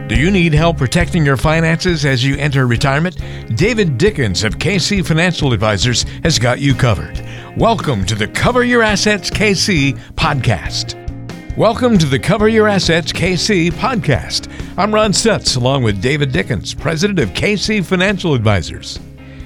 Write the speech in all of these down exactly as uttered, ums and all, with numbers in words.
Do you need help protecting your finances as you enter retirement? David Dickens of K C Financial Advisors has got you covered. Welcome to the Cover Your Assets K C podcast. Welcome to the Cover Your Assets K C podcast. I'm Ron Stutz, along with David Dickens, president of K C Financial Advisors.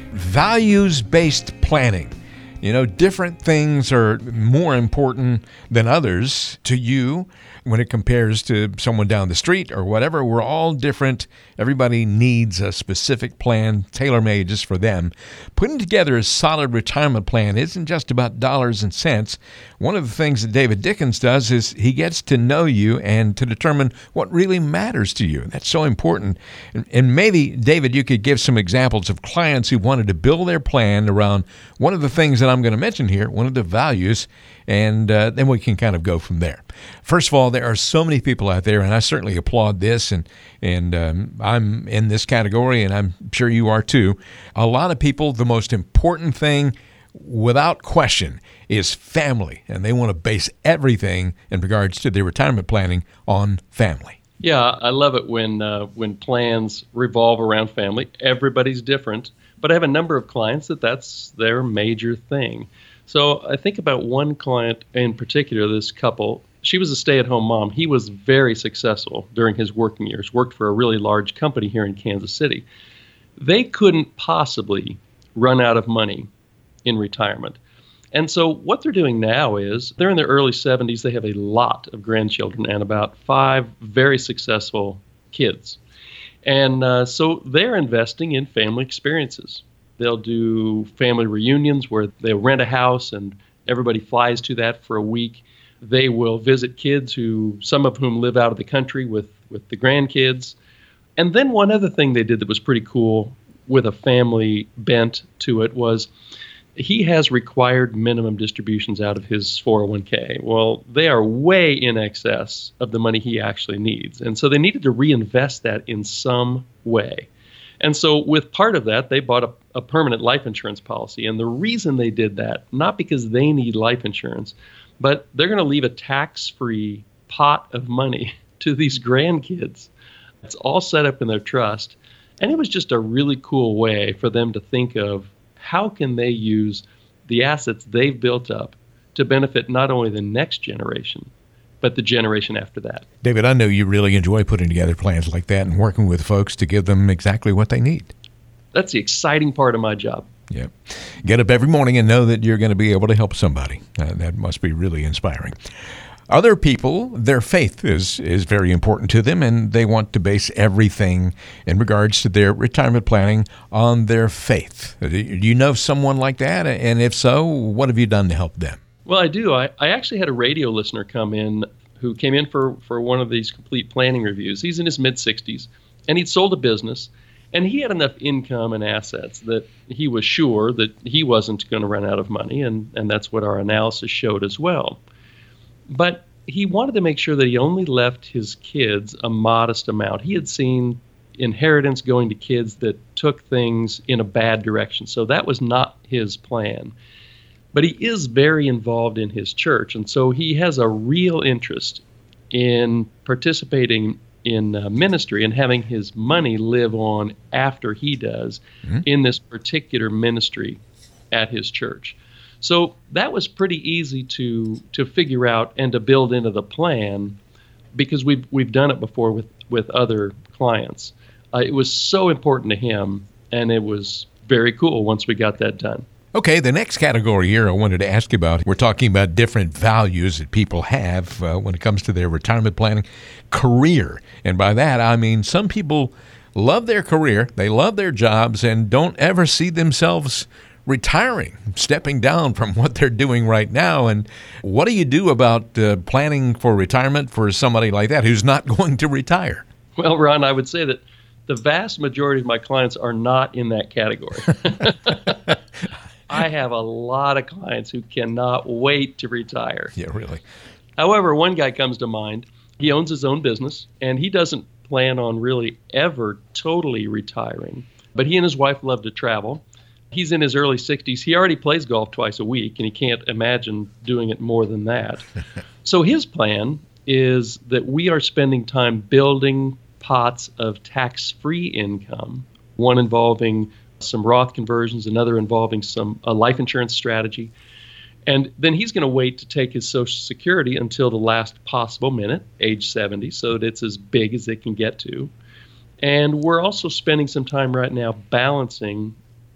Values-based planning. You know, different things are more important than others to you when it compares to someone down the street or whatever. We're all different. Everybody needs a specific plan, tailor-made just for them. Putting together a solid retirement plan isn't just about dollars and cents. One of the things that David Dickens does is he gets to know you and to determine what really matters to you. That's so important. And, and maybe, David, you could give some examples of clients who wanted to build their plan around one of the things that I'm going to mention here, one of the values, and uh, then we can kind of go from there. First of all, there are so many people out there, and I certainly applaud this, and and um, I'm in this category, and I'm sure you are too. A lot of people, the most important thing, without question, is family, and they want to base everything in regards to their retirement planning on family. Yeah, I love it when uh, when plans revolve around family. Everybody's different, but I have a number of clients that that's their major thing. So I think about one client in particular, this couple. She was a stay-at-home mom. He was very successful during his working years, worked for a really large company here in Kansas City. They couldn't possibly run out of money in retirement. And so what they're doing now is they're in their early seventies. They have a lot of grandchildren and about five very successful kids. And uh, so they're investing in family experiences. They'll do family reunions where they'll rent a house and everybody flies to that for a week. They will visit kids who, some of whom live out of the country with, with the grandkids. And then one other thing they did that was pretty cool with a family bent to it was he has required minimum distributions out of his four oh one k. Well, they are way in excess of the money he actually needs. And so they needed to reinvest that in some way. And so with part of that, they bought a, a permanent life insurance policy. And the reason they did that, not because they need life insurance, but they're going to leave a tax-free pot of money to these grandkids. It's all set up in their trust. And it was just a really cool way for them to think of how can they use the assets they've built up to benefit not only the next generation, but the generation after that. David, I know you really enjoy putting together plans like that and working with folks to give them exactly what they need. That's the exciting part of my job. Yeah. Get up every morning and know that you're going to be able to help somebody. Uh, that must be really inspiring. Other people, their faith is, is very important to them, and they want to base everything in regards to their retirement planning on their faith. Do you know someone like that? And if so, what have you done to help them? Well, I do. I, I actually had a radio listener come in who came in for, for one of these complete planning reviews. He's in his mid-sixties, and he'd sold a business. And he had enough income and assets that he was sure that he wasn't going to run out of money, and, and that's what our analysis showed as well. But he wanted to make sure that he only left his kids a modest amount. He had seen inheritance going to kids that took things in a bad direction, so that was not his plan. But he is very involved in his church, and so he has a real interest in participating in uh, ministry and having his money live on after he does mm-hmm. in this particular ministry at his church. So that was pretty easy to to figure out and to build into the plan because we've we've done it before with, with other clients. Uh, it was so important to him, and it was very cool once we got that done. Okay, the next category here I wanted to ask you about, we're talking about different values that people have uh, when it comes to their retirement planning. Career. And by that, I mean some people love their career, they love their jobs, and don't ever see themselves retiring, stepping down from what they're doing right now. And what do you do about uh, planning for retirement for somebody like that who's not going to retire? Well, Ron, I would say that the vast majority of my clients are not in that category. I have a lot of clients who cannot wait to retire. Yeah, really. However, one guy comes to mind. He owns his own business, and he doesn't plan on really ever totally retiring. But he and his wife love to travel. He's in his early sixties. He already plays golf twice a week, and he can't imagine doing it more than that. So his plan is that we are spending time building pots of tax-free income, one involving some Roth conversions, another involving some a life insurance strategy. And then he's going to wait to take his Social Security until the last possible minute, age seventy, so that it's as big as it can get to. And we're also spending some time right now balancing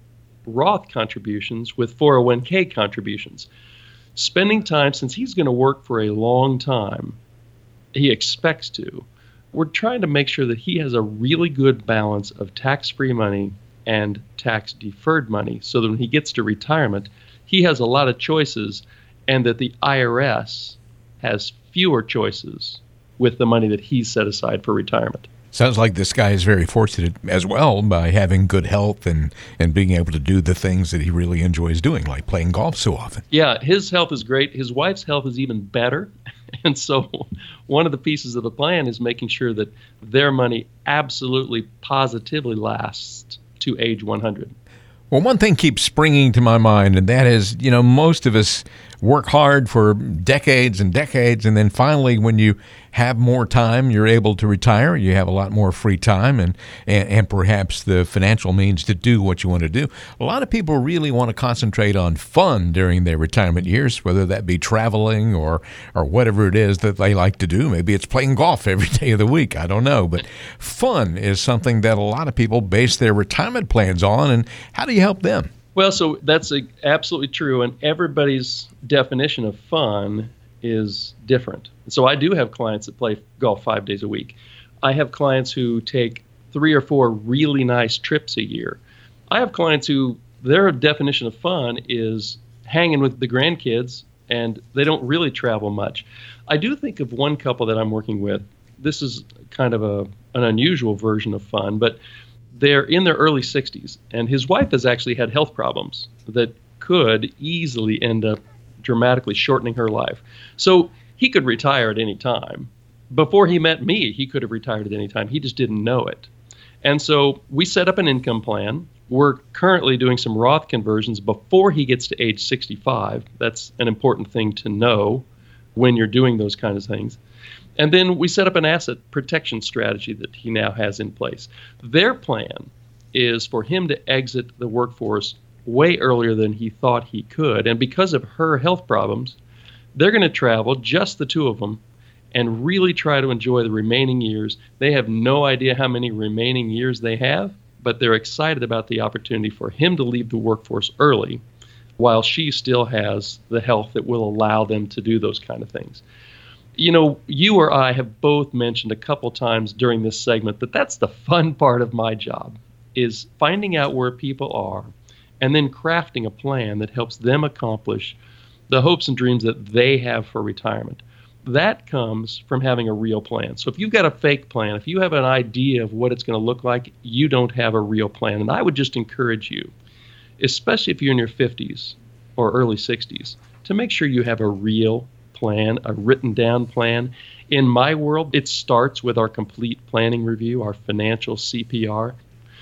Roth contributions with four oh one k contributions. Spending time, since he's going to work for a long time, he expects to, we're trying to make sure that he has a really good balance of tax-free money and tax-deferred money so that when he gets to retirement, he has a lot of choices and that the I R S has fewer choices with the money that he's set aside for retirement. Sounds like this guy is very fortunate as well by having good health and, and being able to do the things that he really enjoys doing, like playing golf so often. Yeah, his health is great. His wife's health is even better. And so one of the pieces of the plan is making sure that their money absolutely, positively lasts to age one hundred. Well, one thing keeps springing to my mind, and that is, you know, most of us work hard for decades and decades, and then finally when you have more time, you're able to retire. You have a lot more free time and, and, and perhaps the financial means to do what you want to do. A lot of people really want to concentrate on fun during their retirement years, whether that be traveling or, or whatever it is that they like to do. Maybe it's playing golf every day of the week. I don't know. But fun is something that a lot of people base their retirement plans on. And how do you help them? Well, so that's a, absolutely true, and everybody's definition of fun is different. So I do have clients that play golf five days a week. I have clients who take three or four really nice trips a year. I have clients who their definition of fun is hanging with the grandkids, and they don't really travel much. I do think of one couple that I'm working with. This is kind of a an unusual version of fun, but they're in their early sixties, and his wife has actually had health problems that could easily end up dramatically shortening her life. So he could retire at any time. Before he met me, he could have retired at any time. He just didn't know it. And so we set up an income plan. We're currently doing some Roth conversions before he gets to age sixty-five. That's an important thing to know when you're doing those kinds of things. And then we set up an asset protection strategy that he now has in place. Their plan is for him to exit the workforce way earlier than he thought he could. And because of her health problems, they're going to travel, just the two of them, and really try to enjoy the remaining years. They have no idea how many remaining years they have, but they're excited about the opportunity for him to leave the workforce early while she still has the health that will allow them to do those kind of things. You know, you or I have both mentioned a couple times during this segment that that's the fun part of my job, is finding out where people are and then crafting a plan that helps them accomplish the hopes and dreams that they have for retirement. That comes from having a real plan. So if you've got a fake plan, if you have an idea of what it's going to look like, you don't have a real plan. And I would just encourage you, especially if you're in your fifties or early sixties, to make sure you have a real plan, a written down plan. In my world, it starts with our complete planning review, our financial C P R.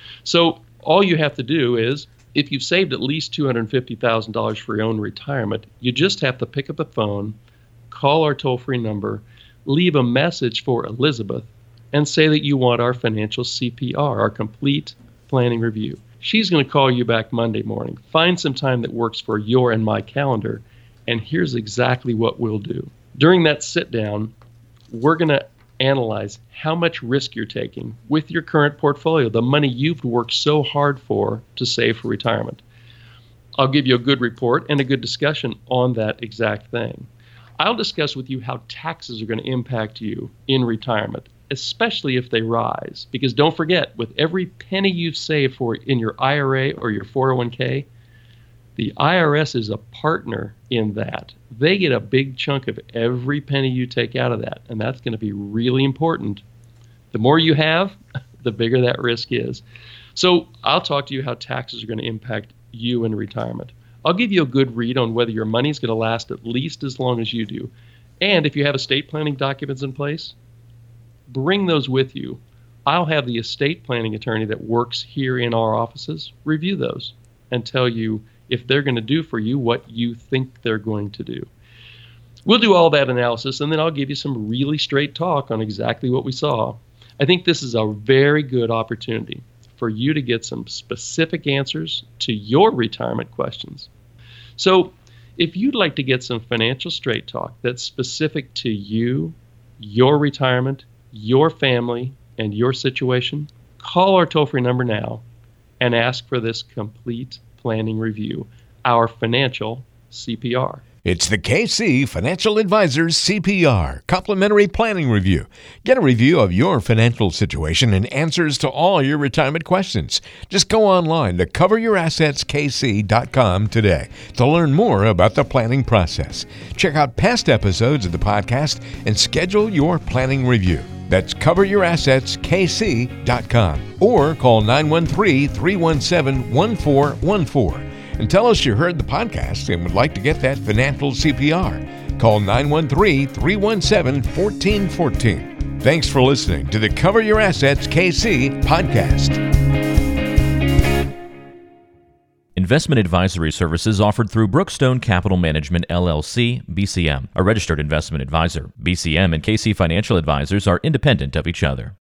So all you have to do is, if you've saved at least two hundred fifty thousand dollars for your own retirement, you just have to pick up the phone, call our toll-free number, leave a message for Elizabeth, and say that you want our financial C P R, our complete planning review. She's going to call you back Monday morning. Find some time that works for your and my calendar, and here's exactly what we'll do. During that sit-down, we're going to analyze how much risk you're taking with your current portfolio, the money you've worked so hard for to save for retirement. I'll give you a good report and a good discussion on that exact thing. I'll discuss with you how taxes are going to impact you in retirement, especially if they rise. Because don't forget, with every penny you've saved for in your I R A or your four oh one k, the I R S is a partner in that. They get a big chunk of every penny you take out of that, and that's going to be really important. The more you have, the bigger that risk is. So I'll talk to you how taxes are going to impact you in retirement. I'll give you a good read on whether your money is going to last at least as long as you do. And if you have estate planning documents in place, bring those with you. I'll have the estate planning attorney that works here in our offices review those and tell you if they're going to do for you what you think they're going to do. We'll do all that analysis, and then I'll give you some really straight talk on exactly what we saw. I think this is a very good opportunity for you to get some specific answers to your retirement questions. So if you'd like to get some financial straight talk that's specific to you, your retirement, your family, and your situation, call our toll-free number now and ask for this complete planning review, our financial C P R. It's the K C Financial Advisors C P R, Complimentary Planning Review. Get a review of your financial situation and answers to all your retirement questions. Just go online to cover your assets k c dot com today to learn more about the planning process. Check out past episodes of the podcast and schedule your planning review. That's cover your assets k c dot com or call nine one three, three one seven, one four one four. And tell us you heard the podcast and would like to get that financial C P R. Call nine one three, three one seven, one four one four. Thanks for listening to the Cover Your Assets K C podcast. Investment advisory services offered through Brookstone Capital Management, L L C, B C M, a registered investment advisor. B C M and K C Financial Advisors are independent of each other.